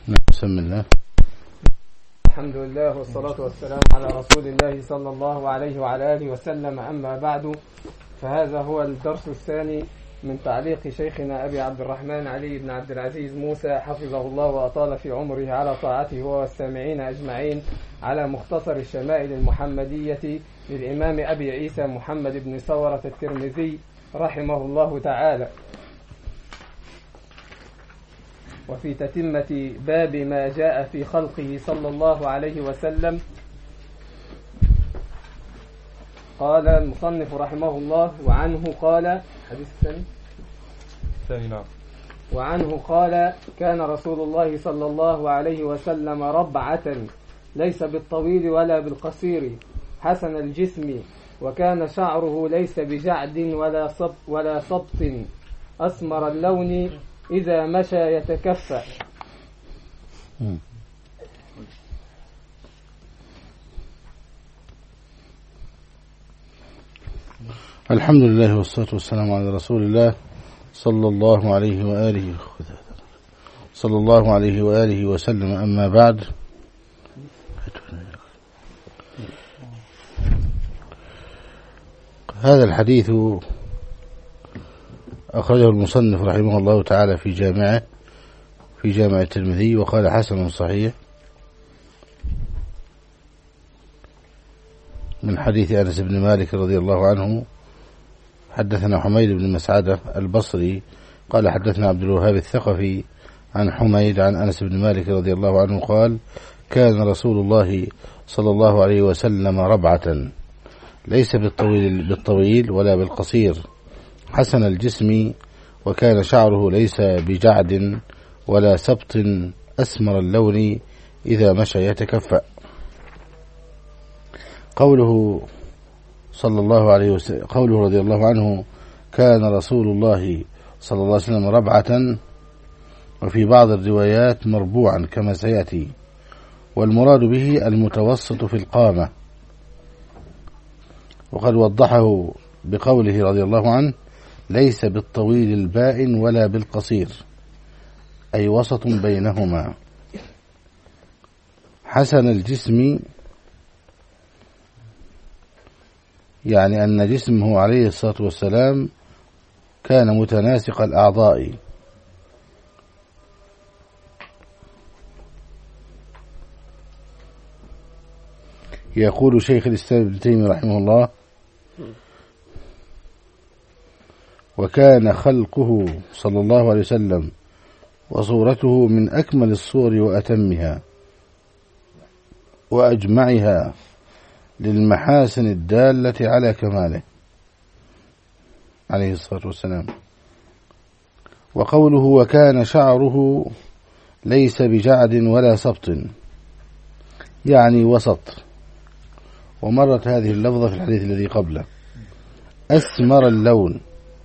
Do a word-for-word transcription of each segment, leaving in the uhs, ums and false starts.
بسم الله، الحمد لله والصلاة والسلام على رسول الله صلى الله عليه وعلى آله وسلم. أما بعد، فهذا هو الدرس الثاني من تعليق شيخنا أبي عبد الرحمن علي بن عبد العزيز موسى حفظه الله وأطال في عمره على طاعته هو والسامعين أجمعين على مختصر الشمائل المحمدية للإمام أبي عيسى محمد بن ثورة الترمذي رحمه الله تعالى، وفي تتمة باب ما جاء في خلقه صلى الله عليه وسلم. قال المصنف رحمه الله: وعنه قال حديث الثاني الثاني نعم وعنه قال: كان رسول الله صلى الله عليه وسلم ربعة، ليس بالطويل ولا بالقصير، حسن الجسم، وكان شعره ليس بجعد ولا صب ولا صبط، أسمر اللون، إذا مشى يتكفأ. الحمد لله والصلاة والسلام على رسول الله صلى الله عليه وآله صلى الله عليه وآله وسلم. أما بعد، هذا الحديث أخرجه المصنف رحمه الله تعالى في جامعه في جامع الترمذي، وقال حسن صحيح، من حديث أنس بن مالك رضي الله عنه. حدثنا حميد بن مسعدة البصري قال حدثنا عبد الوهاب الثقفي عن حميد عن أنس بن مالك رضي الله عنه قال: كان رسول الله صلى الله عليه وسلم ربعة، ليس بالطويل بالطويل ولا بالقصير، حسن الجسم، وكان شعره ليس بجعد ولا سبط، أسمر اللون، إذا مشى يتكفأ. قوله صلى الله عليه وسلم قوله رضي الله عنه: كان رسول الله صلى الله عليه وسلم ربعة، وفي بعض الروايات مربوعا كما سيأتي، والمراد به المتوسط في القامة، وقد وضحه بقوله رضي الله عنه: ليس بالطويل البائن ولا بالقصير، أي وسط بينهما. حسن الجسم، يعني أن جسمه عليه الصلاة والسلام كان متناسق الأعضاء، يقول شيخ الإسلام ابن تيمية رحمه الله: وكان خلقه صلى الله عليه وسلم وصورته من أكمل الصور وأتمها وأجمعها للمحاسن الدالة على كماله عليه الصلاة والسلام. وقوله: وكان شعره ليس بجعد ولا سبط، يعني وسط. ومرت هذه اللفظة في الحديث الذي قبله: أسمر اللون.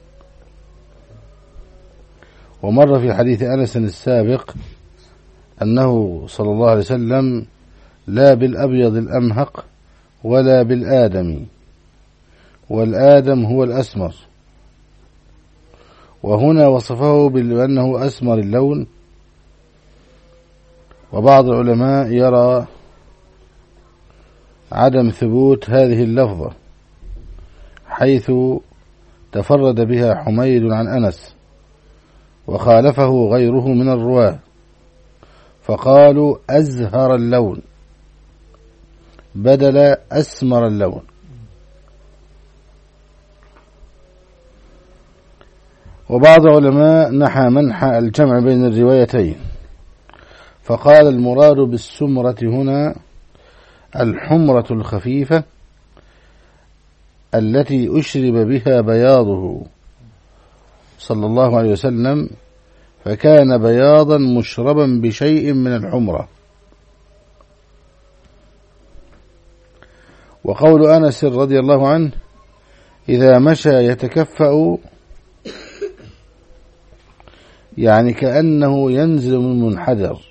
ومر في حديث أنس السابق أنه صلى الله عليه وسلم لا بالأبيض الأمهق ولا بالآدم، والآدم هو الأسمر، وهنا وصفه بأنه أسمر اللون. وبعض العلماء يرى عدم ثبوت هذه اللفظة، حيث تفرد بها حميد عن أنس، وخالفه غيره من الرواة، فقالوا أزهر اللون بدل أسمر اللون. وبعض العلماء نحى منحى الجمع بين الروايتين، فقال: المراد بالسمرة هنا الحمرة الخفيفة التي أشرب بها بياضه صلى الله عليه وسلم، فكان بياضا مشربا بشيء من الحمرة. وقول أنس رضي الله عنه: إذا مشى يتكفأ، يعني كأنه ينزل من منحدر.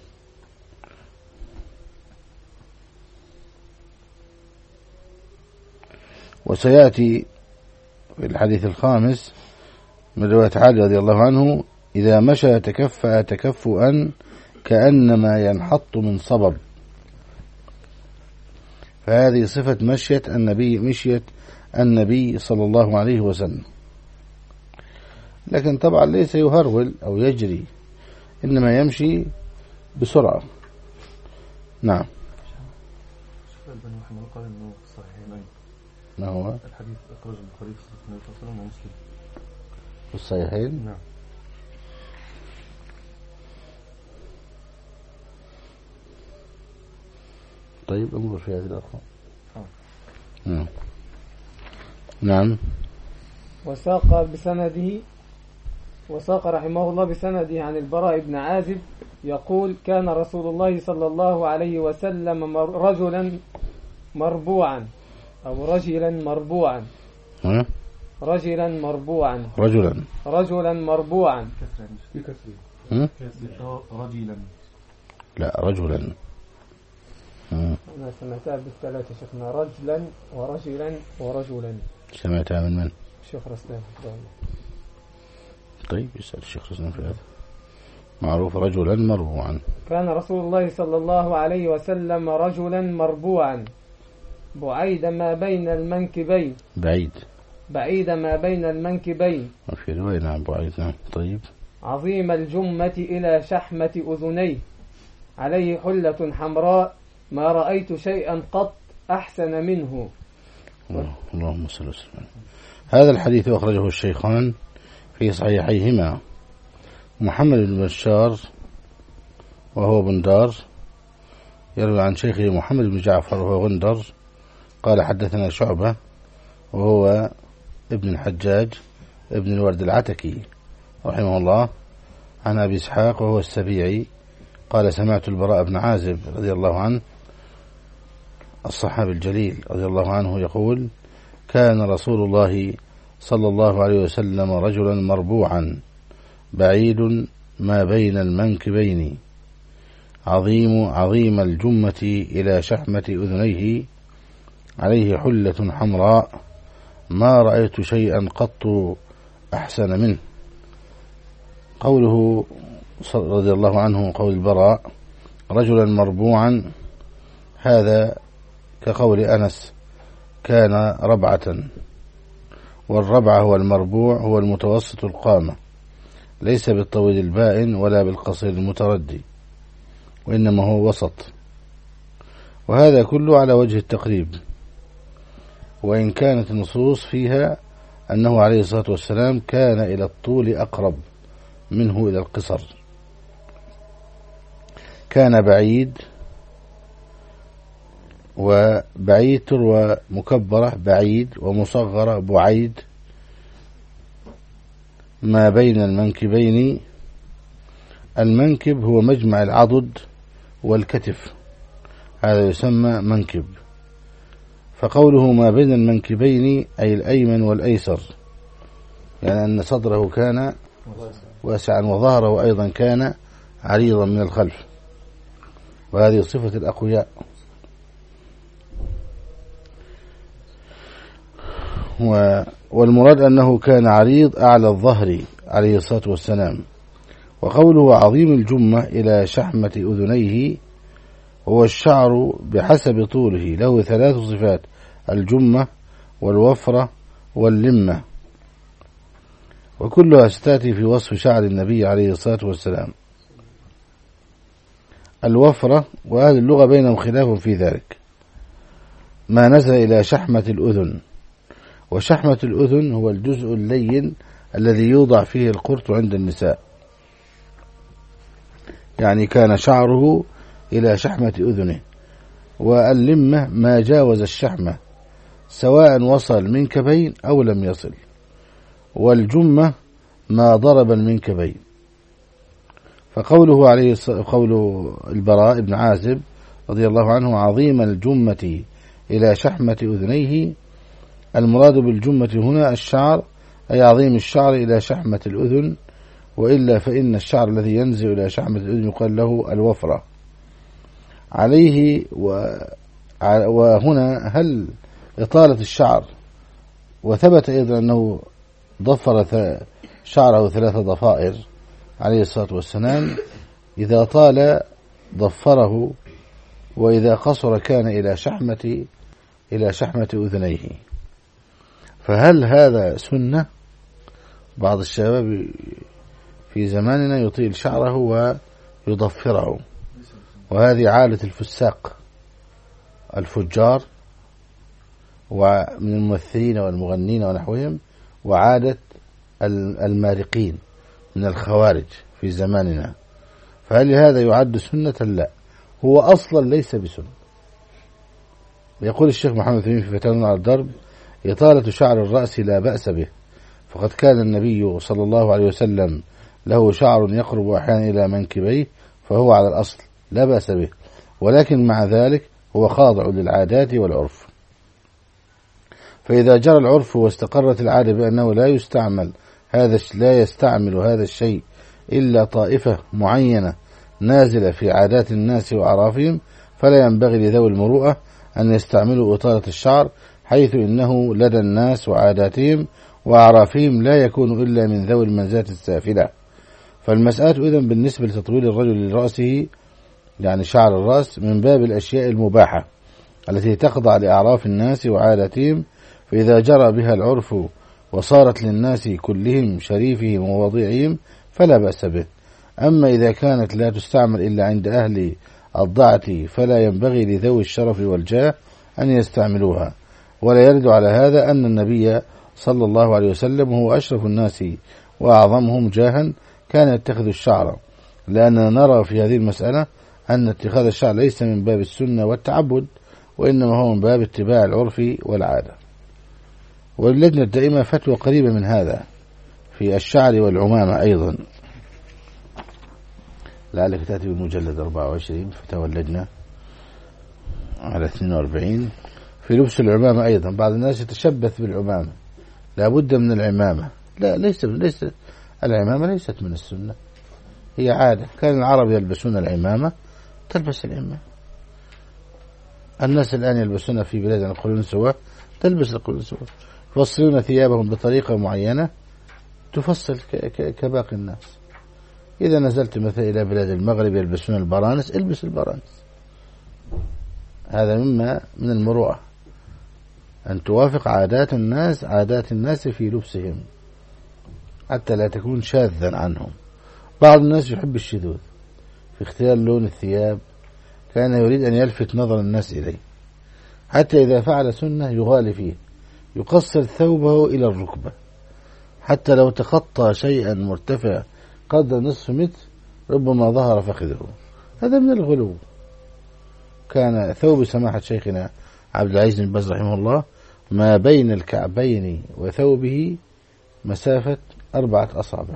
وسيأتي في الحديث الخامس من رواية علي رضي الله عنه: إذا مشى يتكفأ تكفؤا كأنما ينحط من صبب. فهذه صفة مشية النبي مشية النبي صلى الله عليه وسلم. لكن طبعا ليس يهرول أو يجري، إنما يمشي بسرعة. نعم. قال إنه صحيحين. ما هو الحديث أخرج البخاري في النبي صلى الله عليه وسلم ومسلم في الصحيحين. نعم. طيب انظر في هذه الأخرى. نعم. نعم. وساق بسنده وساق رحمه الله بسنده عن البراء بن عازب يقول: كان رسول الله صلى الله عليه وسلم رجلا مربوعا أو رجلا مربوعا ها؟ رجلا مربوعا رجلا رجلا مربوعا ها؟ رجلا لا رجلا. أنا سمعتها بالثلاثة شيخنا، رجلا ورجلا ورجلا. سمعتها من من؟ الشيخ رسلان. طيب يسأل الشيخ رسلان في هذا. معروف رجلا مربوعا. كان رسول الله صلى الله عليه وسلم رجلا مربوعا بعيد ما بين المنكبين. بعيد بعيد ما بين المنكبين. في رواية نعم بعيد. نعم. طيب. عظيم الجمة إلى شحمة أذنيه، عليه حلة حمراء، ما رأيت شيئا قط أحسن منه. الله. اللهم صل وسلم. هذا الحديث أخرجه الشيخان في صحيحيهما. محمد بن بشار وهو بندار يروي عن شيخه محمد بن جعفر وهو غندر قال: حدثنا شعبة وهو ابن الحجاج ابن الورد العتكي رحمه الله عن أبي إسحاق وهو السبيعي قال: سمعت البراء بن عازب رضي الله عنه الصحابي الجليل رضي الله عنه يقول: كان رسول الله صلى الله عليه وسلم رجلا مربوعا بعيد ما بين المنكبين، عظيم عظيم الجمة إلى شحمة أذنيه، عليه حلة حمراء، ما رأيت شيئا قط أحسن منه. قوله رضي الله عنه قول البراء رجلا مربوعا، هذا كقول أنس كان ربعة، والربعة هو المربوع هو المتوسط القامة، ليس بالطويل البائن ولا بالقصير المتردي، وإنما هو وسط. وهذا كله على وجه التقريب، وإن كانت النصوص فيها أنه عليه الصلاة والسلام كان إلى الطول أقرب منه إلى القصر. كان بعيد، وبعيد تروى مكبرة بعيد ومصغرة بعيد، ما بين المنكبين. المنكب هو مجمع العضد والكتف، هذا يسمى منكب. فقوله ما بين المنكبين أي الأيمن والأيسر، يعني أن صدره كان واسعا وظهره أيضا كان عريضا من الخلف، وهذه صفة الأقوياء. والمراد أنه كان عريض أعلى الظهر عليه الصلاة والسلام. وقوله عظيم الجمة إلى شحمة أذنيه، هو الشعر بحسب طوله، له ثلاث صفات: الجمة والوفرة واللمة، وكلها ستأتي في وصف شعر النبي عليه الصلاة والسلام. الوفرة، وأهل اللغة بينهم خلاف في ذلك، ما نزل إلى شحمة الأذن، وشحمة الأذن هو الجزء اللين الذي يوضع فيه القرط عند النساء، يعني كان شعره إلى شحمة أذنه. واللمة ما جاوز الشحمة سواء وصل منكبين أو لم يصل. والجمة ما ضرب المنكبين. فقوله عليه قوله البراء بن عازب رضي الله عنه عظيم الجمة إلى شحمة أذنيه، المراد بالجمة هنا الشعر، أي عظيم الشعر إلى شحمة الأذن، وإلا فإن الشعر الذي ينزل إلى شحمة الأذن يقال له الوفرة. عليه وهنا هل إطالة الشعر، وثبت أيضا أنه ضفر شعره ثلاث ضفائر عليه الصلاة والسلام، إذا طال ضفره، وإذا قصر كان إلى شحمة إلى شحمة أذنيه. فهل هذا سنة؟ بعض الشباب في زماننا يطيل شعره ويضفره، وهذه عادة الفساق الفجار ومن الممثلين والمغنين ونحوهم، وعادة المارقين من الخوارج في زماننا. فهل هذا يعد سنة؟ لا، هو أصلا ليس بسنة. يقول الشيخ محمد ثمين في فتاوى على الدرب: إطالة شعر الرأس لا بأس به، فقد كان النبي صلى الله عليه وسلم له شعر يقرب أحيانا إلى منكبيه، فهو على الأصل لا بأس به، ولكن مع ذلك هو خاضع للعادات والعرف. فإذا جرى العرف واستقرت العادة بأنه لا يستعمل هذا لا يستعمل هذا الشيء إلا طائفة معينة نازلة في عادات الناس وأعرافهم، فلا ينبغي لذوي المروءة أن يستعملوا إطالة الشعر، حيث إنه لدى الناس وعاداتهم وأعرافهم لا يكون إلا من ذوي المنزلة السافلة. فالمسألة إذن بالنسبة لتطويل الرجل لرأسه، يعني شعر الرأس، من باب الأشياء المباحة التي تخضع لأعراف الناس وعاداتهم، فإذا جرى بها العرف وصارت للناس كلهم شريفهم ووضيعهم فلا بأس به. أما إذا كانت لا تستعمل إلا عند أهل الضعة فلا ينبغي لذوي الشرف والجاه أن يستعملوها. ولا يرد على هذا أن النبي صلى الله عليه وسلم هو أشرف الناس وأعظمهم جاها كان يتخذ الشعر، لأننا نرى في هذه المسألة أن اتخاذ الشعر ليس من باب السنة والتعبد، وإنما هو من باب اتباع العرف والعادة. واللجنة الدائمة فتوى قريبة من هذا في الشعر والعمامة أيضا، لعلك تأتي بمجلد أربعة وعشرين فتوى اللجنة على اثنين وأربعين. في لبس العمامة أيضا بعض الناس يتشبث بالعمامة، لا بد من العمامة. لا، ليس ليس العمامة ليست من السنة، هي عادة. كان العرب يلبسون العمامة، تلبس العمامة. الناس الآن يلبسون في بلادنا القلنسوة، تلبس القلنسوة. يفصلون ثيابهم بطريقة معينة تفصل كباقي الناس. إذا نزلت مثلا إلى بلاد المغرب يلبسون البرانس، البس البرانس. هذا مما من المروءة أن توافق عادات الناس عادات الناس في لبسهم حتى لا تكون شاذا عنهم. بعض الناس يحب الشذوذ في اختيار لون الثياب، كان يريد أن يلفت نظر الناس إليه، حتى إذا فعل سنة يغالي فيه، يقصر ثوبه إلى الركبة، حتى لو تخطى شيئا مرتفع قدر نصف متر ربما ظهر فخذه. هذا من الغلو. كان ثوب سماحة شيخنا عبد العزيز بن باز رحمه الله ما بين الكعبين وثوبه مسافة أربعة أصابع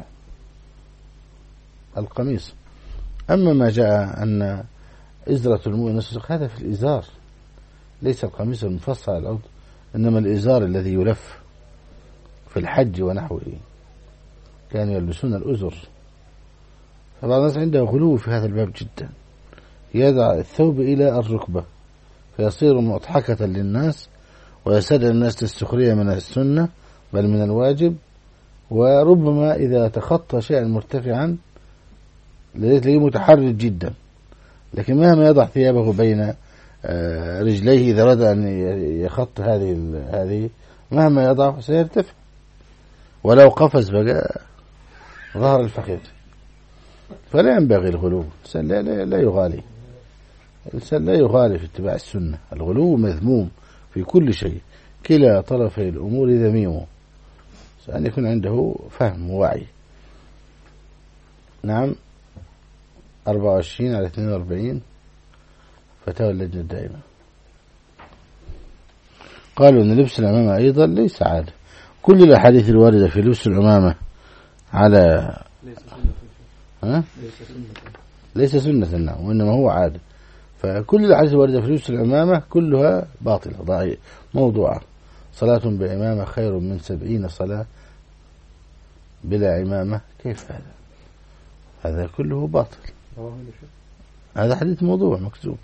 القميص. أما ما جاء أن إزرة المؤمن نصف، هذا في الإزار، ليس القميص المفصل على الأرض، إنما الإزار الذي يلف في الحج ونحوه، كانوا يلبسون الأزر. فبعض الناس عنده غلو في هذا الباب جدا، يدع الثوب إلى الركبة فيصير مضحكة للناس، ويستدعي الناس السخرية من السنة بل من الواجب. وربما إذا تخطى شيئا مرتفعا لديه متحرج جدا، لكن مهما يضع ثيابه بين رجليه إذا أراد أن يخط هذه هذه مهما يضع سيرتفع، ولو قفز بقى ظهر الفخذ. فلا ينبغي الغلو، الإنسان لا, لا, لا يغالي، الإنسان لا يغالي في اتباع السنة. الغلو مذموم في كل شيء، كلا طرفي الأمور ذميم، أن يكون عنده فهم ووعي. نعم. أربعة وعشرين على اثنين وأربعين فتاوى اللجنة الدائمة. قالوا أن لبس العمامة أيضا ليس عادة. كل الأحاديث الواردة في لبس العمامة على ها؟ ليس سنة، نعم، وإنما هو عادة. فكل الأحاديث الواردة في لبس العمامة كلها باطلة ضعيفة موضوعة. صلاة بعمامة خير من سبعين صلاة بلا عمامة. كيف هذا؟ هذا كله باطل. هذا حديث موضوع مكذوب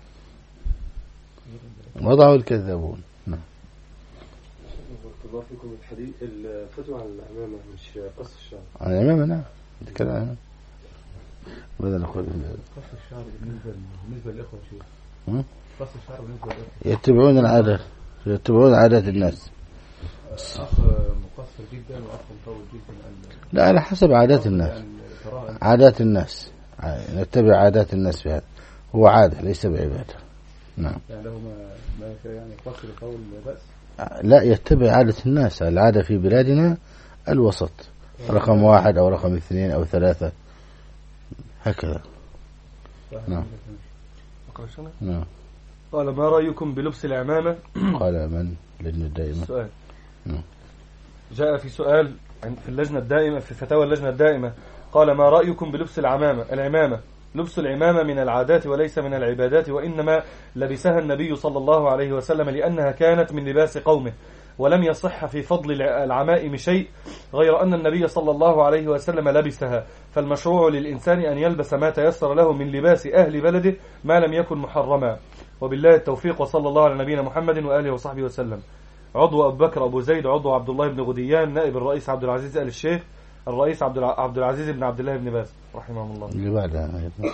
وضعه الكذابون. نعم. الله فيكم الحديث الفتوى عن العمامة مش قص الشعر. عن العمامة، نعم، نتكلم عن ماذا نقول؟ قص الشعر بالنسبة بالنسبة للإخوة شيء. قص الشعر بالنسبة للإخوة. يتبعون العادة، يتبعون عادات الناس. أخ مقصر جدا وأخ مطول جدا. لا، على حسب عادات الناس. عادات الناس، نتبع عادات الناس في هذا. هو عادة ليس بعبادة. نعم. يعني له ما يعني قصر قول بأس. لا، يتبع عادة الناس. العادة في بلادنا الوسط، رقم واحد أو رقم اثنين أو ثلاثة هكذا. نعم. نعم. قال ما رأيكم بلبس العمامة؟ قال من؟ لجنة الدائمة. سؤال. نعم. جاء في سؤال في اللجنة الدائمة، في فتاوى اللجنة الدائمة، قال ما رأيكم بلبس العمامة العمامة لبس العمامة من العادات وليس من العبادات، وإنما لبسها النبي صلى الله عليه وسلم لأنها كانت من لباس قومه، ولم يصح في فضل العمائم شيء غير أن النبي صلى الله عليه وسلم لبسها، فالمشروع للإنسان أن يلبس ما تيسر له من لباس أهل بلده ما لم يكن محرما. وبالله التوفيق، وصلى الله على نبينا محمد وآله وصحبه وسلم. عضو أبو بكر أبو زيد، عضو عبد الله بن غديان، نائب الرئيس عبد العزيز آل الشيخ، الرئيس عبد العزيز بن عبد الله بن باز رحمه الله. اللي بعدها.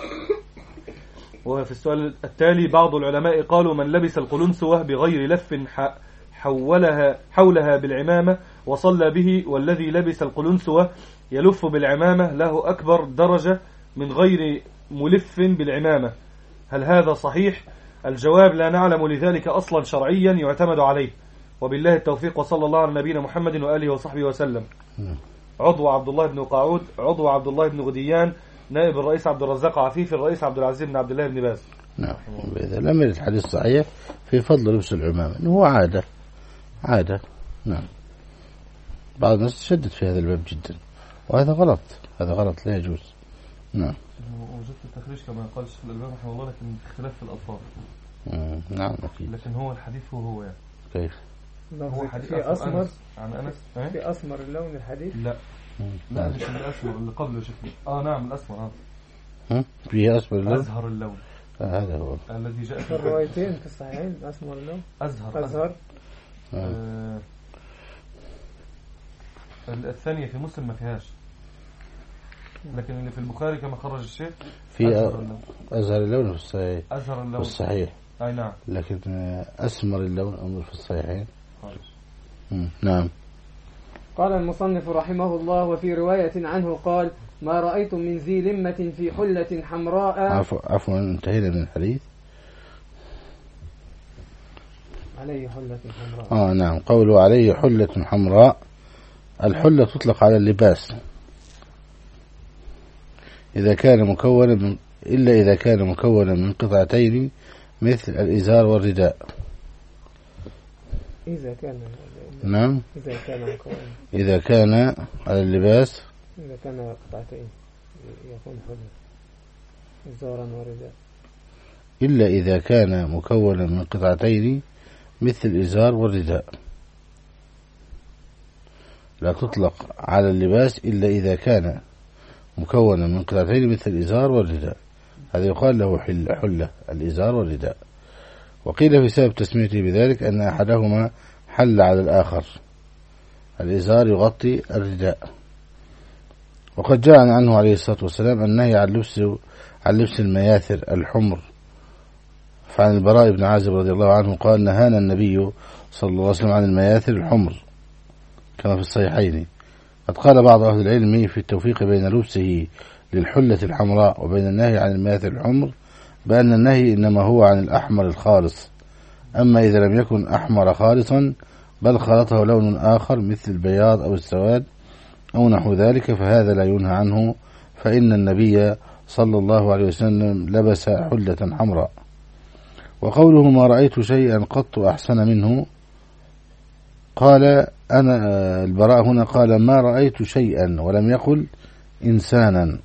وفي السؤال التالي، بعض العلماء قالوا من لبس القلنسوة بغير لف حولها حولها بالعمامة وصلى به، والذي لبس القلنسوة يلف بالعمامة له أكبر درجة من غير ملف بالعمامة، هل هذا صحيح؟ الجواب لا نعلم لذلك أصلا شرعيا يعتمد عليه، وبالله التوفيق، وصلى الله على نبينا محمد وآله وصحبه وسلم. عضو عبد الله بن قاعود، عضو عبد الله بن غديان، نائب الرئيس عبد الرزاق عفيفي، الرئيس عبد العزيز بن عبد الله بن باز. نعم. إذا لم يرد الحديث صحيح في فضل لبس العمامة إنه هو عادة عادة. نعم. بعض الناس تشدد في هذا الباب جدا، وهذا غلط، هذا غلط لا يجوز. نعم. وجدت التخريج كما قال الشيخ الألباني رحمه الله، لكن اختلاف في الألفاظ. نعم أكيد. لكن هو الحديث هو هو يعني. كيف؟ هو حديث في أسمر عن أنس. في أسمر اللون الحديث. لا لا مش الأسمر اللي قبله شيخ. آه نعم الأسمر. آه. ها فيه أسمر اللون. أزهر اللون. آه هذا هو الذي جاء في الروايتين في الصحيحين. أسمر اللون. أزهر. أزهر. آه. آه. الثانية في مسلم ما فيهاش، لكن اللي في البخاري كما خرج الشيخ في أزهر اللون. أزهر اللون في الصحيح. أزهر اللون في الصحيح. أي نعم. لكن أسمر اللون أمر في الصحيحين. نعم. قال المصنف رحمه الله: وفي رواية عنه قال: ما رأيت من ذي لمة في حلة حمراء. عفوا عفوا انتهينا من الحديث. عليه حلة حمراء. آه نعم. قوله عليه حلة حمراء، الحلة تطلق على اللباس إذا كان مكونا من إلا إذا كان مكونا من قطعتين مثل الإزار والرداء. إذا كان نعم. إذا كان مكونا إذا كان على اللباس إذا كان قطعتين يكون حلة إزارا ورداء، إلا إذا كان مكونا من قطعتين مثل الإزار والرداء. لا تطلق على اللباس إلا إذا كان مكونا من قطعتين مثل الإزار والرداء، هذا يقال له حلة, حلة الإزار والرداء. وقيل في سبب تسميته بذلك أن أحدهما حل على الآخر، الإزار يغطي الرداء. وقد جاء عنه عليه الصلاة والسلام النهي عن لبس عن لبس المياثر الحمر، فعن البراء بن عازب رضي الله عنه قال: نهانا النبي صلى الله عليه وسلم عن المياثر الحمر كما في الصحيحين. قد قال بعض أهل العلم في التوفيق بين لبسه للحلة الحمراء وبين النهي عن المياثر الحمر بأن النهي إنما هو عن الأحمر الخالص، أما إذا لم يكن أحمر خالصا بل خلطه لون آخر مثل البياض أو السواد أو نحو ذلك فهذا لا ينهى عنه، فإن النبي صلى الله عليه وسلم لبس حلة حمراء. وقوله ما رأيت شيئا قط أحسن منه، قال أنا البراء هنا قال ما رأيت شيئا ولم يقل إنسانا،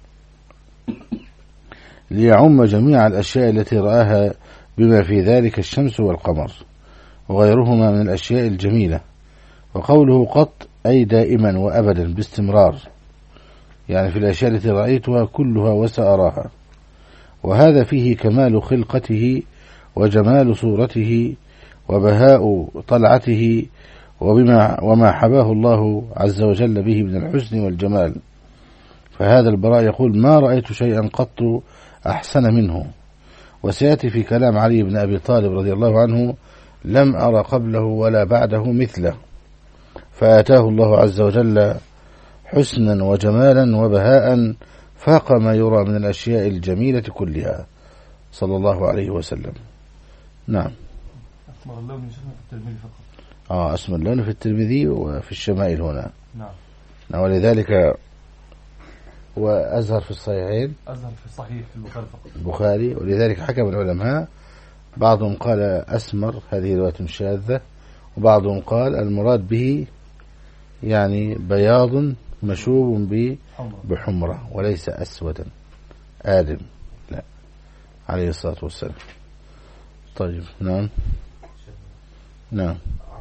ليعم جميع الأشياء التي رآها بما في ذلك الشمس والقمر وغيرهما من الأشياء الجميلة. وقوله قط أي دائما وأبدا باستمرار، يعني في الأشياء التي رأيتها كلها وسأراها، وهذا فيه كمال خلقته وجمال صورته وبهاء طلعته وبما وما حباه الله عز وجل به من الحسن والجمال، فهذا البراء يقول ما رأيت شيئا قط أحسن منه. وسيأتي في كلام علي بن أبي طالب رضي الله عنه لم أرى قبله ولا بعده مثله، فآتاه الله عز وجل حسنا وجمالا وبهاء فاق ما يرى من الأشياء الجميلة كلها صلى الله عليه وسلم. نعم. أسمر اللون يشوفنا في الترمذي فقط. آه أسمر اللون في الترمذي وفي الشمائل هنا. نعم. ولذلك وأزهر في الصحيحين. أزهر في الصحيح في البخاري فقط. البخاري. ولذلك حكم العلماء بعضهم قال أسمر هذه رواية شاذة، وبعضهم قال المراد به يعني بياض مشوب بحمرة وليس أسودا آدم، لا عليه الصلاة والسلام. طيب. نعم. نعم.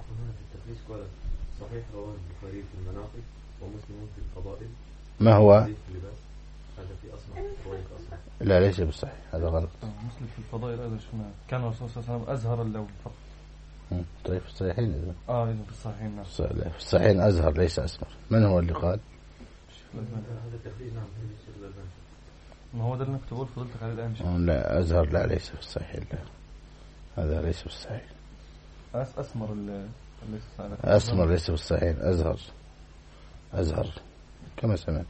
صحيح رواه البخاري في المناقب ومسلم في الفضائل. ما هو؟ هذا في أصل رواية أصل. لا ليس بالصحيح، هذا غلط. مسلم في الفضائل هذا شو كان الرسول صلى الله عليه وسلم أزهر اللون فقط. طيب في الصحيحين إذا. آه إذا في الصحيحين. نعم. في الصحيحين أزهر ليس أسمر. من هو اللي قال؟ هذا التخريج. نعم. ما هو ده اللي كنت بقول فضلتك عليه الآن. لا أزهر لا ليس في الصحيح، لا هذا ليس في الصحيح. أس أسمر ال أسمر ليس في الصحيح، أزهر أزهر كما سمعت.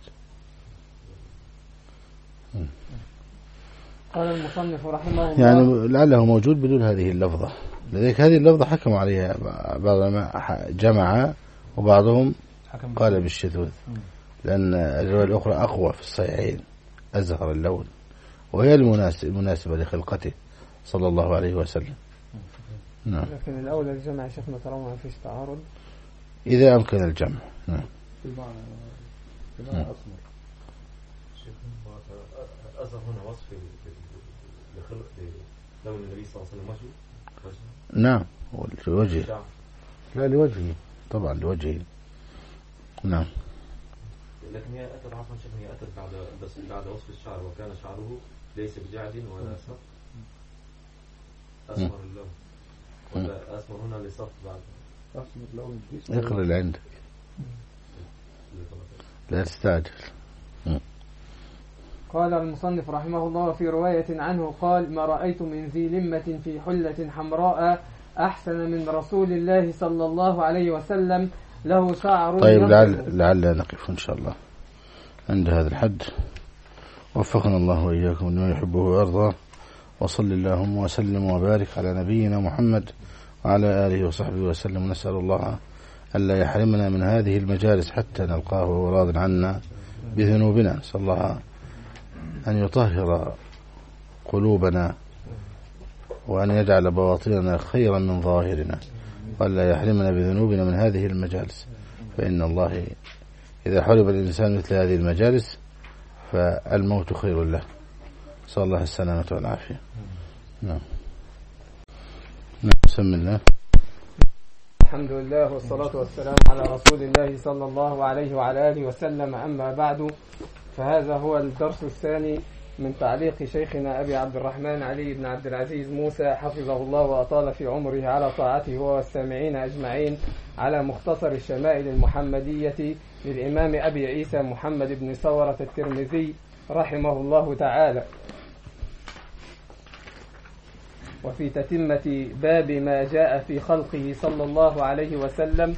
قال المصنف رحمه الله يعني لعله موجود بدون هذه اللفظة، لذلك هذه اللفظة حكموا عليها بعضهم جمع وبعضهم قال بالشذوذ، لأن الرواية الأخرى أقوى في الصحيحين أزهر اللون، وهي المناسبة لخلقته صلى الله عليه وسلم. نعم. لكن الأولى الجمع شفنا ترى ما فيش تعارض إذا أمكن الجمع. نعم. بمعنى بمعنى أسمر. أزهر هنا وصف لخلق لون النبي صلى الله عليه وسلم وجهه. نعم لوجهه. لا لوجهه طبعا لوجهه. نعم. لكن هي أتت عفوا شكل هي أتت بعد بس بعد وصف الشعر وكان شعره ليس بجعد ولا صف أسمر اللون. ولا أسمر هنا لصف بعد أسمر اللون. اقرأ اللي عندك لا تستعجل. قال المصنف رحمه الله في رواية عنه قال ما رأيت من ذي لمة في حلة حمراء أحسن من رسول الله صلى الله عليه وسلم له شعر. طيب لعل لعل نقف إن شاء الله عند هذا الحد. وفقنا الله وإياكم لما يحبه ويرضى، وصل اللهم وسلم وبارك على نبينا محمد وعلى آله وصحبه وسلم. نسأل الله ألا يحرمنا من هذه المجالس حتى نلقاه وهو راض عنا بذنوبنا. نسأل الله أن يطهر قلوبنا وأن يجعل بواطننا خيرا من ظاهرنا، وألا يحرمنا بذنوبنا من هذه المجالس، فإن الله إذا حرم الإنسان مثل هذه المجالس فالموت خير له. صلى الله السلامة والعافية. نعم. بسم الله. الحمد لله والصلاة والسلام على رسول الله صلى الله عليه وعلى آله وسلم. أما بعد، فهذا هو الدرس الثاني من تعليق شيخنا أبي عبد الرحمن علي بن عبد العزيز موسى حفظه الله وأطال في عمره على طاعته هو والسامعين أجمعين على مختصر الشمائل المحمدية للإمام أبي عيسى محمد بن ثورة الترمذي رحمه الله تعالى. وفي تتمة باب ما جاء في خلقه صلى الله عليه وسلم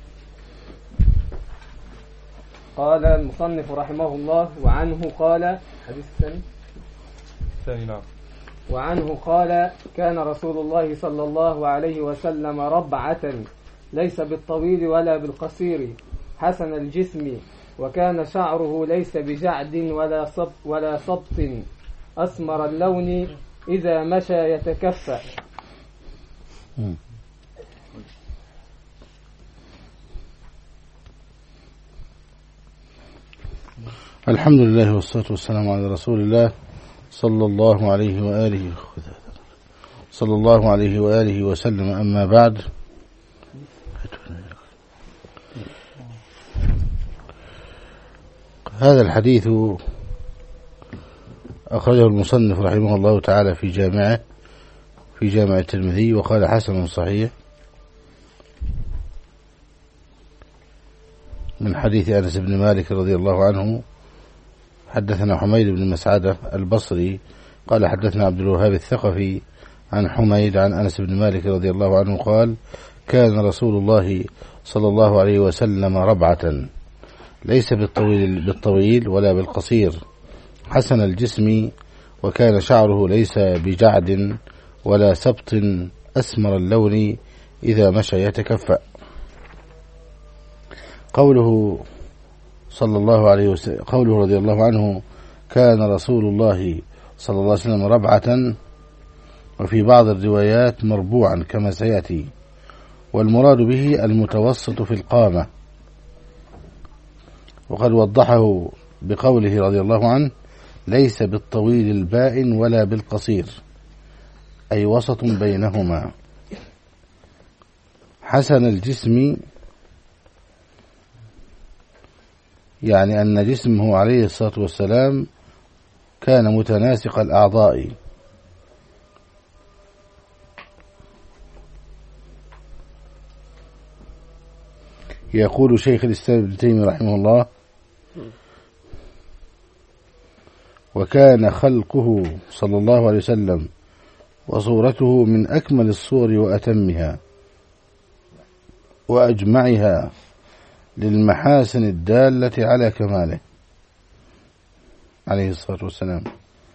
قال المصنف رحمه الله وعنه قال حديث الثاني الثاني نعم وعنه قال كان رسول الله صلى الله عليه وسلم ربعة ليس بالطويل ولا بالقصير حسن الجسم وكان شعره ليس بجعد ولا صب ولا صبط أسمر اللون إذا مشى يتكفى. الحمد لله والصلاة والسلام على رسول الله صلى الله عليه وآله صلى الله عليه وآله وسلم. أما بعد، هذا الحديث أخرجه المصنف رحمه الله تعالى في جامعه في جامع الترمذي وقال حسن صحيح من حديث أنس بن مالك رضي الله عنه حدثنا حميد بن مسعدة البصري قال حدثنا عبد الوهاب الثقفي عن حميد عن أنس بن مالك رضي الله عنه قال كان رسول الله صلى الله عليه وسلم ربعة ليس بالطويل, بالطويل ولا بالقصير حسن الجسم وكان شعره ليس بجعد ولا سبط أسمر اللون إذا مشى يتكفأ. قوله صلى الله عليه وسلم قوله رضي الله عنه كان رسول الله صلى الله عليه وسلم ربعة، وفي بعض الروايات مربوعا كما سيأتي، والمراد به المتوسط في القامة، وقد وضحه بقوله رضي الله عنه ليس بالطويل البائن ولا بالقصير، أي وسط بينهما. حسن الجسم يعني أن جسمه عليه الصلاة والسلام كان متناسق الأعضاء، يقول شيخ الإسلام ابن تيمية رحمه الله وكان خلقه صلى الله عليه وسلم وصورته من أكمل الصور وأتمها وأجمعها للمحاسن الدالة على كماله عليه الصلاة والسلام.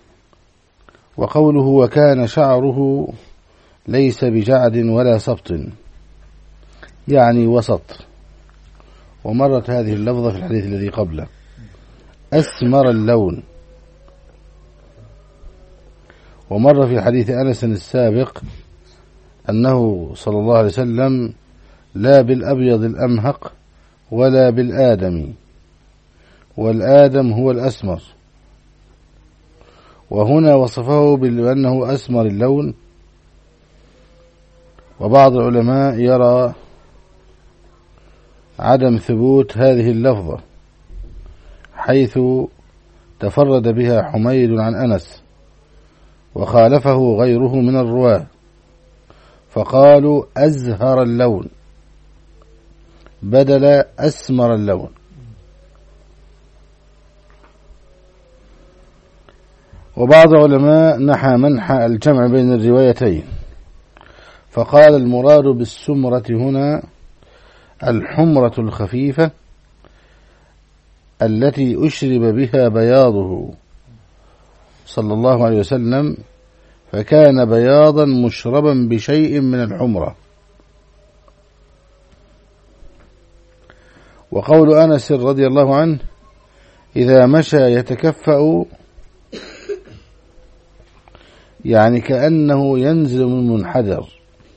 وقوله وكان شعره ليس بجعد ولا سبط يعني وسط، ومرت هذه اللفظة في الحديث الذي قبله. أسمر اللون، ومر في حديث أنس السابق أنه صلى الله عليه وسلم لا بالأبيض الأمهق ولا بالآدم، والآدم هو الأسمر، وهنا وصفه بأنه أسمر اللون. وبعض العلماء يرى عدم ثبوت هذه اللفظة حيث تفرد بها حميد عن أنس وخالفه غيره من الرواة، فقالوا أزهر اللون بدل أسمر اللون. وبعض العلماء نحى منحى الجمع بين الروايتين، فقال المراد بالسمرة هنا الحمرة الخفيفة التي أشرب بها بياضه صلى الله عليه وسلم، فكان بياضا مشربا بشيء من الحمرة. وقول أنس رضي الله عنه إذا مشى يتكفأ يعني كأنه ينزل من منحدر.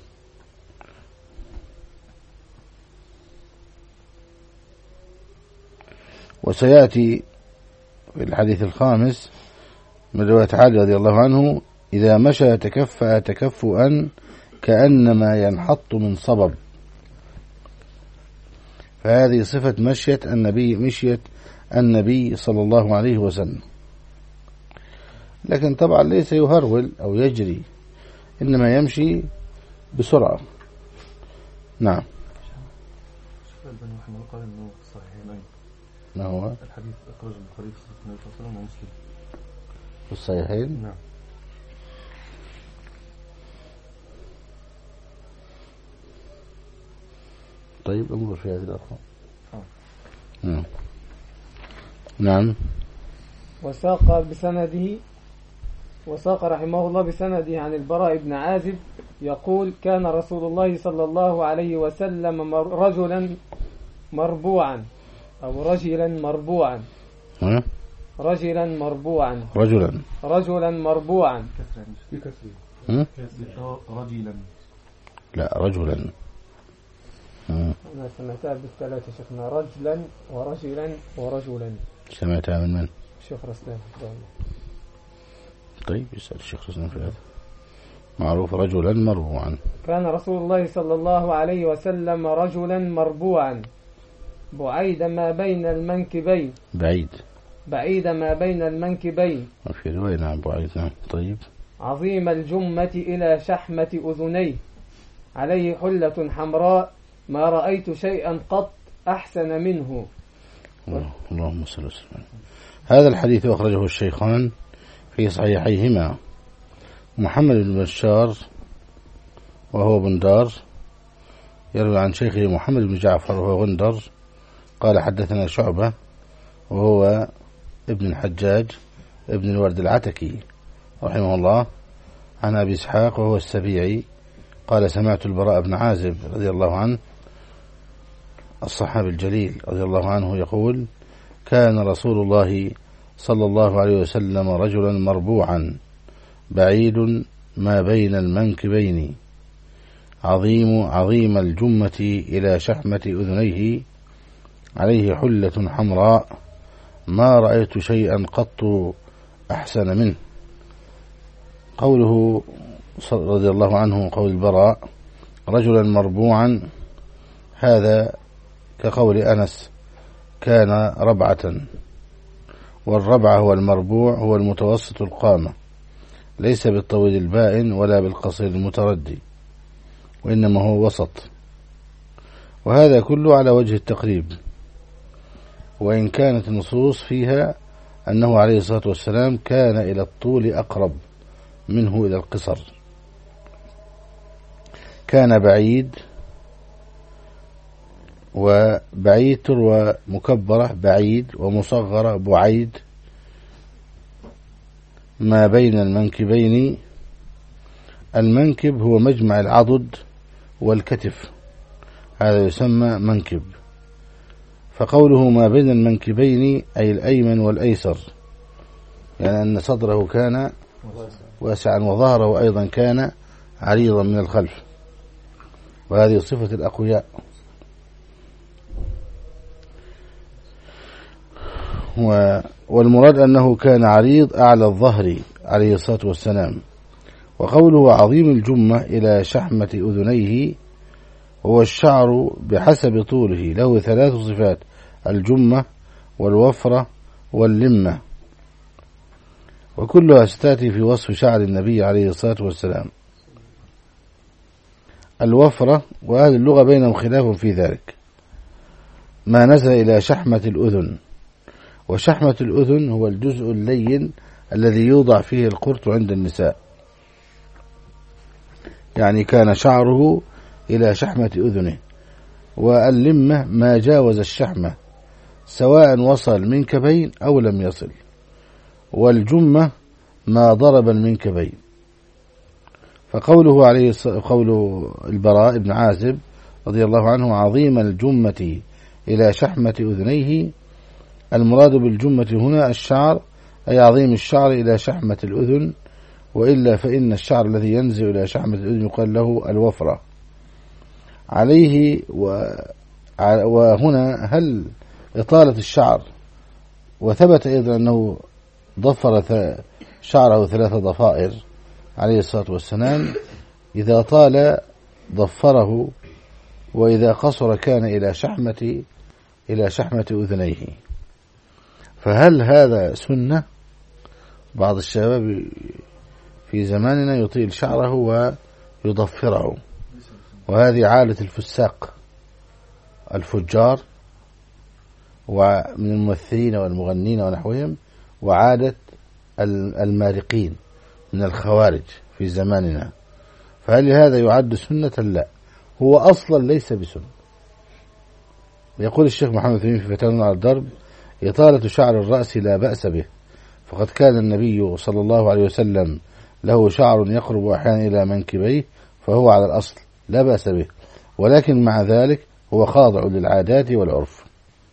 وسيأتي في الحديث الخامس من رواية علي رضي الله عنه إذا مشى يتكفأ تكفؤا كأنما ينحط من صبب، فهذه صفة مشية النبي مشية النبي صلى الله عليه وسلم، لكن طبعا ليس يهرول أو يجري، إنما يمشي بسرعة. نعم. قال إنه صحيحين. ما هو الحديث أخرج البخاري في صحيح النبي صلى الله عليه وسلم ومسلم في الصحيحين. نعم. طيب انظر في هذه الأرقام. نعم. نعم. وساق بسنده وساق رحمه الله بسنده عن البراء بن عازب يقول كان رسول الله صلى الله عليه وسلم رجلا مربوعا أو رجلا مربوعا ها؟ رجلا مربوعا رجلا رجلا مربوعا ها؟ رجلا لا رجلا. أنا سمعتها بالثلاثة شيخنا، رجلا ورجلا ورجلا. سمعتها من من؟ الشيخ رسلان. طيب يسأل الشيخ رسلان في هذا. معروف رجلا مربوعا. كان رسول الله صلى الله عليه وسلم رجلا مربوعا بعيد ما بين المنكبين. بعيد بعيد ما بين المنكبين. وفي رواية نعم بعيد. نعم. طيب. عظيم الجمة إلى شحمة أذنيه، عليه حلة حمراء ما رأيت شيئا قط أحسن منه. الله اللهم صل وسلم. هذا الحديث أخرجه الشيخان في صحيحيهما. محمد بن بشار وهو بندار يروي عن شيخه محمد بن جعفر وهو غندر قال حدثنا شعبة وهو ابن الحجاج ابن الورد العتكي رحمه الله عن أبي إسحاق وهو السبيعي قال سمعت البراء بن عازب رضي الله عنه الصحابي الجليل رضي الله عنه يقول كان رسول الله صلى الله عليه وسلم رجلا مربوعا بعيد ما بين المنكبين عظيم عظيم الجمة إلى شحمة أذنيه عليه حلة حمراء ما رأيت شيئا قط أحسن منه. قوله رضي الله عنه قول البراء رجلا مربوعا هذا كقول أنس كان ربعة، والربعة هو المربوع هو المتوسط القامة ليس بالطويل البائن ولا بالقصير المتردي وإنما هو وسط، وهذا كله على وجه التقريب، وإن كانت النصوص فيها أنه عليه الصلاة والسلام كان إلى الطول أقرب منه إلى القصر. كان بعيد، وبعيد تروى مكبرة بعيد ومصغرة بعيد ما بين المنكبين. المنكب هو مجمع العضد والكتف، هذا يسمى منكب. فقوله ما بين المنكبين أي الأيمن والأيسر، يعني أن صدره كان واسعا وظهره أيضا كان عريضا من الخلف، وهذه صفة الأقوياء. والمراد أنه كان عريض أعلى الظهر عليه الصلاة والسلام. وقوله عظيم الجمة إلى شحمة أذنيه هو الشعر بحسب طوله، له ثلاث صفات: الجمة والوفرة واللمة، وكلها ستأتي في وصف شعر النبي عليه الصلاة والسلام. الوفرة وأهل اللغة بينهم خلاف في ذلك، ما نزل إلى شحمة الأذن، وشحمة الأذن هو الجزء اللين الذي يوضع فيه القرط عند النساء، يعني كان شعره إلى شحمة أذنه. واللمة ما جاوز الشحمة سواء وصل منكبين أو لم يصل. والجمة ما ضرب المنكبين. فقوله عليه قول البراء بن عازب رضي الله عنه عظيم الجمة إلى شحمة أذنيه، المراد بالجمة هنا الشعر، أي عظيم الشعر إلى شحمة الأذن، وإلا فإن الشعر الذي ينزل إلى شحمة الأذن يقال له الوفرة عليه. وهنا هل إطالة الشعر، وثبت أيضا أنه ضفر شعره ثلاث ضفائر عليه الصلاة والسلام، إذا طال ضفره، وإذا قصر كان إلى شحمة إلى شحمة أذنيه. فهل هذا سنة؟ بعض الشباب في زماننا يطيل شعره ويضفره، وهذه عادة الفساق الفجار ومن الممثلين والمغنين ونحوهم، وعادة المارقين من الخوارج في زماننا. فهل هذا يعد سنة؟ لا، هو أصلا ليس بسنة. يقول الشيخ محمد ثمين في فتاوى على الدرب إطالة شعر الرأس لا بأس به، فقد كان النبي صلى الله عليه وسلم له شعر يقرب أحيانا إلى منكبيه، فهو على الأصل لا بأس به، ولكن مع ذلك هو خاضع للعادات والعرف.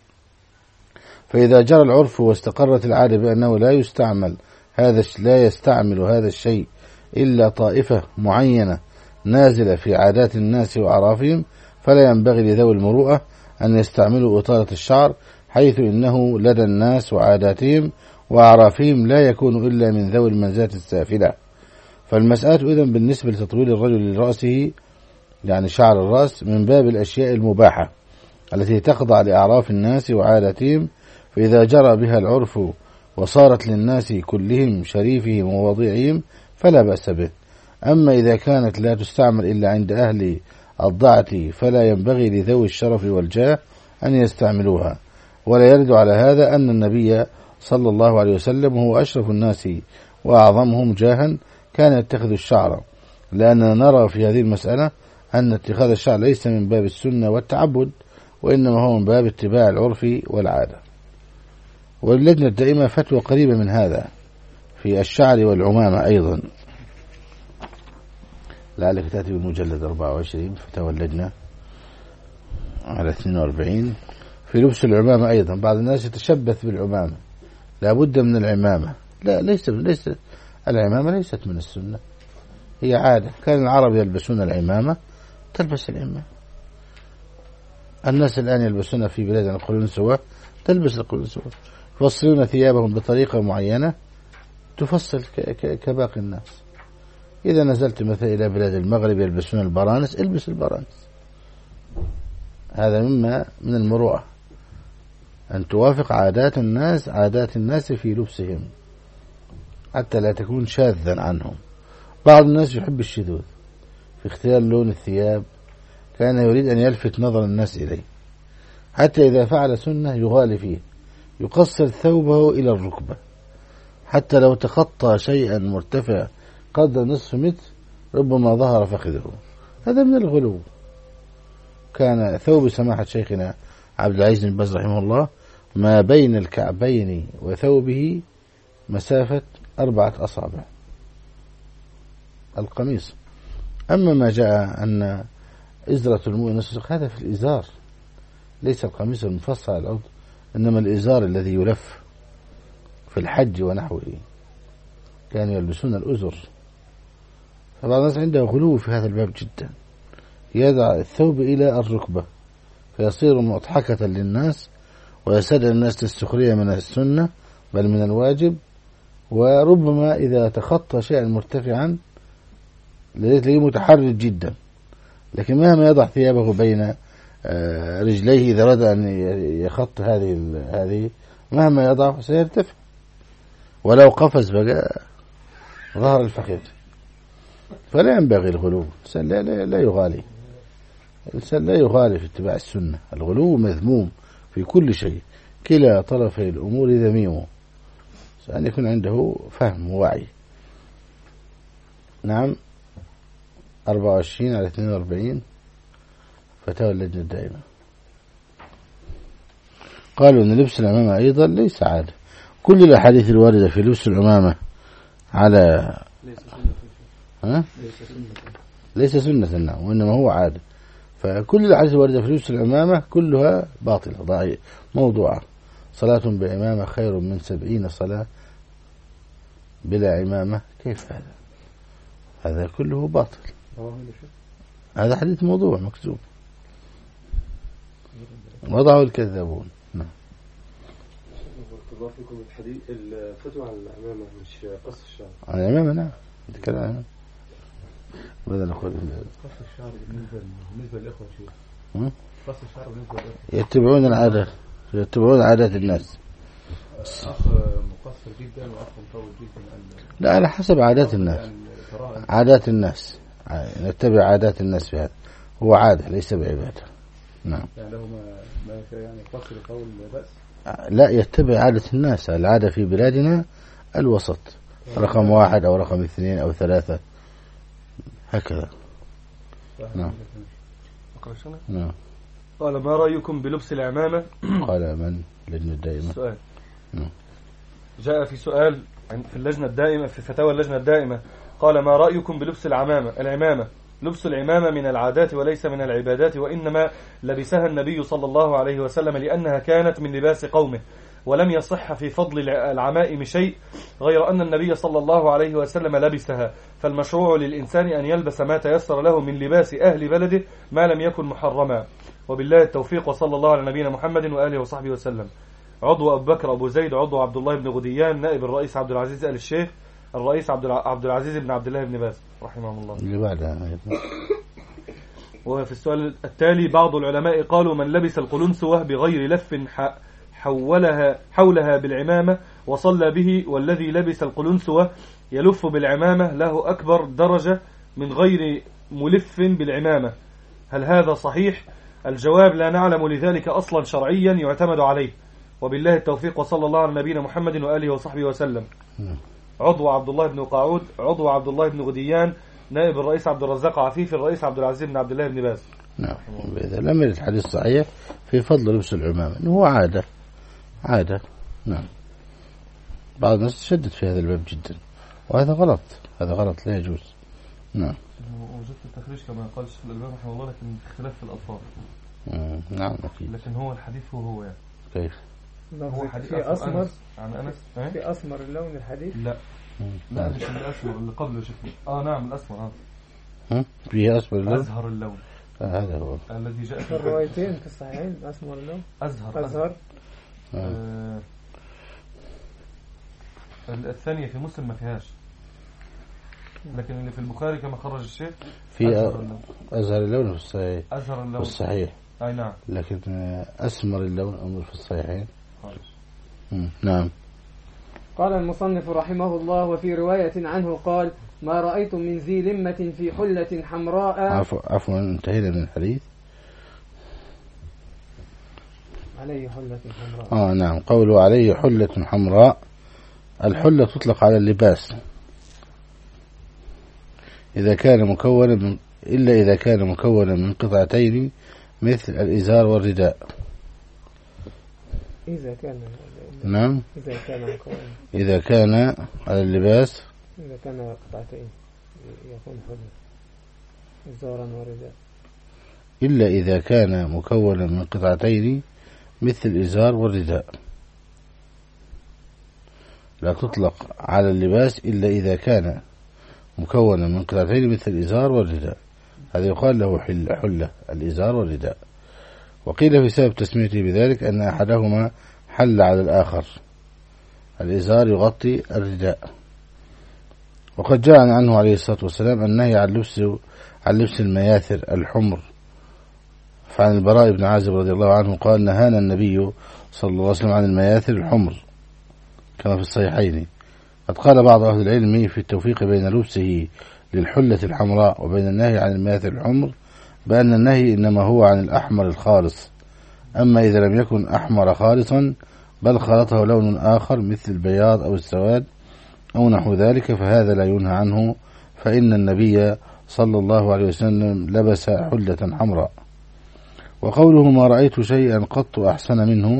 فإذا جرى العرف واستقرت العادة بأنه لا يستعمل هذا لا يستعمل هذا الشيء إلا طائفة معينة نازلة في عادات الناس وأعرافهم، فلا ينبغي لذوي المروءة أن يستعملوا إطالة الشعر، حيث إنه لدى الناس وعاداتهم وأعرافهم لا يكون إلا من ذوي المنزلة السافلة. فالمسألة إذن بالنسبة لتطويل الرجل لرأسه، يعني شعر الرأس، من باب الأشياء المباحة التي تخضع لأعراف الناس وعاداتهم، فإذا جرى بها العرف وصارت للناس كلهم شريفهم ووضيعهم فلا بأس به. أما إذا كانت لا تستعمل إلا عند أهل الضعة فلا ينبغي لذوي الشرف والجاه أن يستعملوها. ولا يرد على هذا أن النبي صلى الله عليه وسلم وهو أشرف الناس وأعظمهم جاها كان يتخذ الشعر، لأننا نرى في هذه المسألة أن اتخاذ الشعر ليس من باب السنة والتعبد، وإنما هو من باب اتباع العرف والعادة. واللجنة الدائمة فتوى قريبة من هذا في الشعر والعمامة أيضا، لعلك تأتي بالمجلد أربعة وعشرين فتوى اللجنة على اثنين وأربعين. في لبس العمامة أيضا بعض الناس يتشبث بالعمامة، لا بد من العمامة. لا، ليس ليس العمامة ليست من السنة، هي عادة. كان العرب يلبسون العمامة، تلبس العمامة. الناس الآن يلبسون في بلادنا القلنسوة، تلبس القلنسوة. يفصلون ثيابهم بطريقة معينة تفصل كباقي الناس. إذا نزلت مثلا إلى بلاد المغرب يلبسون البرانس، البس البرانس. هذا مما من المروءة أن توافق عادات الناس عادات الناس في لبسهم حتى لا تكون شاذا عنهم. بعض الناس يحب الشذوذ في اختيار لون الثياب، كان يريد أن يلفت نظر الناس إليه، حتى إذا فعل سنة يغالي فيه، يقصر ثوبه إلى الركبة، حتى لو تخطى شيئا مرتفع قدر نصف متر ربما ظهر فخذه. هذا من الغلو. كان ثوب سماحة شيخنا عبد العزيز بن باز رحمه الله ما بين الكعبين وثوبه مسافة أربعة أصابع القميص. أما ما جاء أن إزرة المؤمن هذا في الإزار، ليس القميص المفصل على العضو، إنما الإزار الذي يلف في الحج ونحوه، كانوا يلبسون الأزر. فبعض الناس عنده غلو في هذا الباب جدا، يضع الثوب إلى الركبة فيصير مضحكة للناس ويسد الناس للسخرية من السنة بل من الواجب. وربما إذا تخطى شيئا مرتفعا لديه متحرج جدا، لكن مهما يضع ثيابه بين رجليه إذا أراد أن يخط هذه هذه مهما يضع سيرتفع، ولو قفز بقى ظهر الفخذ. فلا ينبغي الغلو، الإنسان لا, لا, لا يغالي، الإنسان لا يغالي في اتباع السنة. الغلو مذموم في كل شيء، كلا طرفي الأمور ذميم، أن يكون عنده فهم ووعي. نعم. أربعة وعشرين على اثنين وأربعين فتاوى اللجنة الدائمة. قالوا أن لبس العمامة أيضا ليس عادة. كل الأحاديث الواردة في لبس العمامة على ها؟ ليس سنة، نعم، وإنما هو عادة. فكل الأحاديث الواردة في لبس العمامة كلها باطلة ضعيفة موضوعة. صلاة بعمامة خير من سبعين صلاة بلا عمامة. كيف هذا؟ هذا كله باطل. هذا حديث موضوع مكذوب وضعه الكذابون. نعم. الله فيكم الحديث الفتوى عن العمامة مش قص الشعر. عن العمامة نعم نتكلم عنها. ماذا نقول؟ قص الشعر بالنسبة بالنسبة للإخوة شيء. قص الشعر بالنسبة للإخوة. يتبعون العادة، يتبعون عادات الناس. أخ مقصر جدا وأخ مطول جدا. لا، على حسب عادات الناس. عادات الناس نتبع عادات الناس في هذا. هو عادة ليس بعبادة. نعم. يعني له ما يعني قصر قول بأس. لا، يتبع عادة الناس. العادة في بلادنا الوسط، رقم واحد أو رقم اثنين أو ثلاثة هكذا. نعم. نعم. قال ما رأيكم بلبس العمامة؟ قال من؟ لجنة الدائمة. سؤال. نعم. جاء في سؤال في اللجنة الدائمة في فتاوى اللجنة الدائمة، قال ما رأيكم بلبس العمامة العمامة لبس العمامة من العادات وليس من العبادات، وإنما لبسها النبي صلى الله عليه وسلم لأنها كانت من لباس قومه، ولم يصح في فضل العمائم شيء غير أن النبي صلى الله عليه وسلم لبسها، فالمشروع للإنسان أن يلبس ما تيسر له من لباس أهل بلده ما لم يكن محرما. وبالله التوفيق، وصلى الله على نبينا محمد وآله وصحبه وسلم. عضو أبو بكر أبو زيد، عضو عبد الله بن غديان، نائب الرئيس عبد العزيز آل الشيخ، الرئيس عبد العزيز بن عبد الله بن باز رحمه الله. اللي بعدها. وفي السؤال التالي، بعض العلماء قالوا من لبس القلنسوة بغير لف حولها حولها بالعمامة وصلى به، والذي لبس القلنسوة يلف بالعمامة له أكبر درجة من غير ملف بالعمامة، هل هذا صحيح؟ الجواب لا نعلم لذلك أصلا شرعيا يعتمد عليه، وبالله التوفيق، وصلى الله على نبينا محمد وآله وصحبه وسلم. عضو عبد الله بن قاعود، عضو عبد الله بن غديان، نائب الرئيس عبد الرزاق عفيفي، الرئيس عبد العزيز بن عبد الله بن باز. نعم. إذا لم يرد الحديث صحيح في فضل لبس العمامة إنه هو عادة عادة. نعم. بعض الناس تشدد في هذا الباب جدا، وهذا غلط، هذا غلط لا يجوز. نعم. وجدت التخريج كما قال الشيخ الألباني رحمه الله، لكن اختلاف في الألفاظ. نعم أكيد. لكن هو الحديث هو هو يعني. كيف؟ هو حديث في أسمر عن أنس. في أسمر اللون الحديث؟ لا لا مش الأسمر اللي قبله شكله. آه نعم الأسمر. ها فيه أسمر اللون؟ أزهر اللون. آه هذا هو الذي جاء في الروايتين في الصحيحين. أسمر اللون أزهر أزهر. آه. آه. الثانية في مسلم ما فيهاش، لكن اللي في البخاري كما خرج الشيخ في أزهر اللون. أزهر اللون في الصحيح. أزهر اللون في الصحيح. أي نعم. لكن أسمر اللون أمر في الصحيحين. خالص. نعم. قال المصنف رحمه الله: وفي رواية عنه قال: ما رأيت من ذي لمة في حلة حمراء. عفوا عفوا انتهينا من الحديث. عليه حلة حمراء. آه نعم. قوله عليه حلة حمراء، الحلة تطلق على اللباس إذا كان مكونا من إلا إذا كان مكونا من قطعتين مثل الإزار والرداء. إذا كان نعم. إذا كان مكونا إذا كان على اللباس إذا كان قطعتين يكون حلة إزارا ورداء. إلا إذا كان مكونا من قطعتين مثل الإزار والرداء. لا تطلق على اللباس إلا إذا كان مكونا من قطعتين مثل الإزار والرداء. هذا يقال له حلة, حلة الإزار والرداء. وقيل في سبب تسميته بذلك أن أحدهما حل على الآخر، الإزار يغطي الرداء. وقد جاء عنه عليه الصلاة والسلام النهي عن لبس عن لبس المياثر الحمر. فعن البراء بن عازب رضي الله عنه قال: نهانا النبي صلى الله عليه وسلم عن المياثر الحمر كما في الصحيحين. قد قال بعض أهل العلم في التوفيق بين لبسه للحلة الحمراء وبين النهي عن المياثر الحمر بأن النهي إنما هو عن الأحمر الخالص، أما إذا لم يكن أحمر خالصا بل خلطه لون آخر مثل البياض أو السواد أو نحو ذلك فهذا لا ينهى عنه، فإن النبي صلى الله عليه وسلم لبس حلة حمراء. وقوله ما رأيت شيئا قط أحسن منه،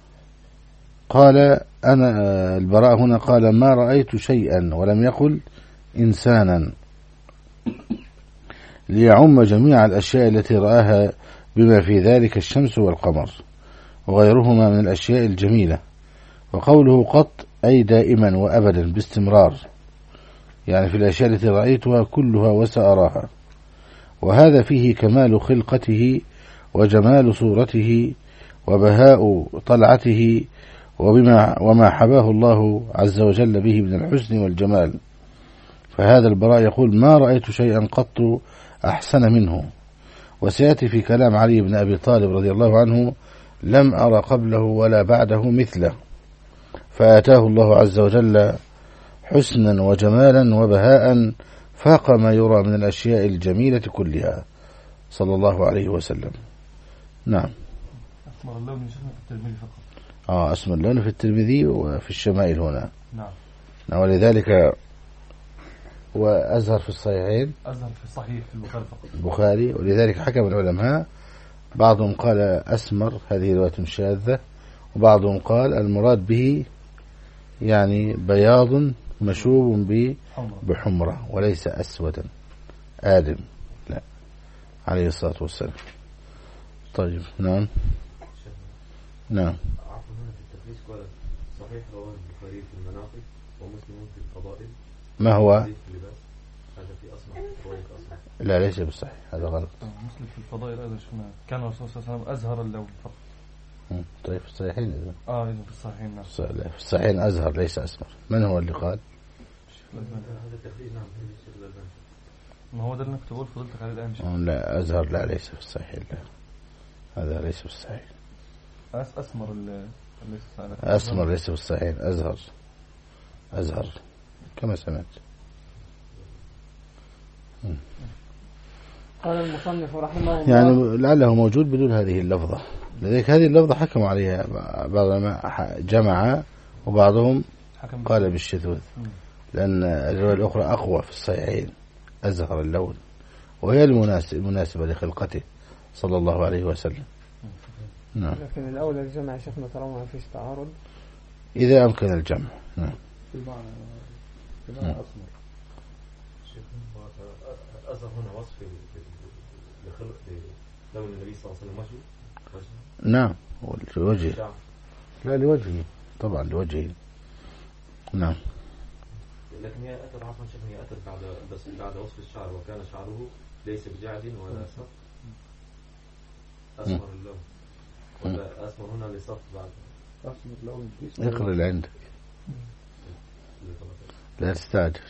قال أنا البراء هنا قال ما رأيت شيئا ولم يقل إنسانا، ليعم جميع الأشياء التي رآها بما في ذلك الشمس والقمر وغيرهما من الأشياء الجميلة. وقوله قط أي دائما وأبدا باستمرار، يعني في الأشياء التي رأيتها كلها وسأراها. وهذا فيه كمال خلقته وجمال صورته وبهاء طلعته وبما وما حباه الله عز وجل به من الحسن والجمال. فهذا البراء يقول ما رأيت شيئا قط أحسن منه. وسيأتي في كلام علي بن أبي طالب رضي الله عنه: لم أرى قبله ولا بعده مثله، فآتاه الله عز وجل حسنا وجمالا وبهاء فاق ما يرى من الأشياء الجميلة كلها صلى الله عليه وسلم. نعم. أسمر اللون شفنا في الترمذي فقط. آه أسمر اللون في الترمذي وفي الشمائل هنا. نعم. ولذلك وأزهر في الصحيحين. أزهر في الصحيح في البخاري فقط. البخاري. ولذلك حكم العلماء بعضهم قال أسمر هذه رواية شاذة، وبعضهم قال المراد به يعني بياض مشوب بحمرة وليس أسودا آدم، لا، عليه الصلاة والسلام. طيب. نعم. نعم. عفوا هنا في التخريج قال صحيح رواه البخاري في المناقب ومسلم في الفضائل. ما هو؟ هذا في أصلا رواية أصلا. لا ليس بالصحيح، هذا غلط. مسلم في الفضائل هذا شفنا كان الرسول صلى الله عليه وسلم أزهر اللون فقط. طيب في الصحيحين إذا. آه إذا في الصحيحين. نعم. في الصحيحين أزهر ليس أسمر. من هو اللي قال؟ هذا التخريج. نعم هذا الشيخ الألباني. ما هو ده اللي نكتبه فضلتك عليه الآن. لا أزهر لا ليس في الصحيحين، لا هذا ليس في الصحيح. أس أسمر ال أسمر ليس في الصحيحين، أزهر أزهر كما سمعت. قال المصنف رحمه الله يعني لعله موجود بدون هذه اللفظة. لذلك هذه اللفظة حكموا عليها بعض العلماء جمع، وبعضهم قال بالشذوذ، لأن الرواية الأخرى أقوى في الصحيحين أزهر اللون، وهي المناسبة لخلقته صلى الله عليه وسلم. نعم. لكن الأولى الجمع شيخنا ترى ما فيش تعارض إذا أمكن الجمع. نعم. بمعنى بمعنى أسمر. أزهر هنا وصف لخلق لون النبي صلى الله عليه وسلم وجهه. نعم، لوجهه، لا لوجهه طبعا لوجهه. نعم. لكن هي أتت عفوا شيخ هي أتت بعد بس بعد وصف الشعر، وكان شعره ليس بجعد ولا صف أسمر اللون، ولا أسمر هنا لصف بعد أسمر لون. اقرأ اللي عندك لا تستعجل.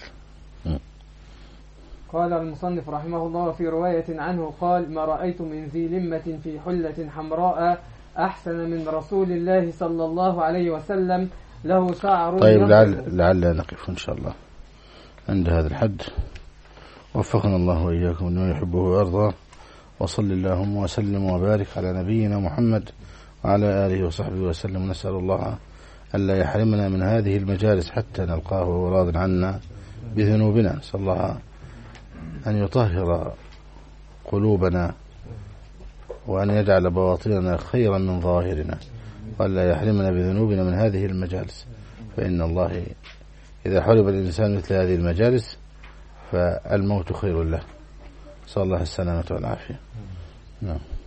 قال المصنف رحمه الله في رواية عنه قال: ما رأيت من ذي لمة في حلة حمراء أحسن من رسول الله صلى الله عليه وسلم له شعر. طيب لعل لعل نقف إن شاء الله عند هذا الحد. وفقنا الله وإياكم لما يحبه ويرضى، وصل اللهم وسلم وبارك على نبينا محمد وعلى آله وصحبه وسلم. نسأل الله ألا يحرمنا من هذه المجالس حتى نلقاه وهو راض عنا بذنوبنا. نسأل الله أن يطهر قلوبنا، وأن يجعل بواطننا خيرا من ظاهرنا، وألا يحرمنا بذنوبنا من هذه المجالس، فإن الله إذا حرم الإنسان مثل هذه المجالس فالموت خير له. صلى الله السلامة والعافية. نعم.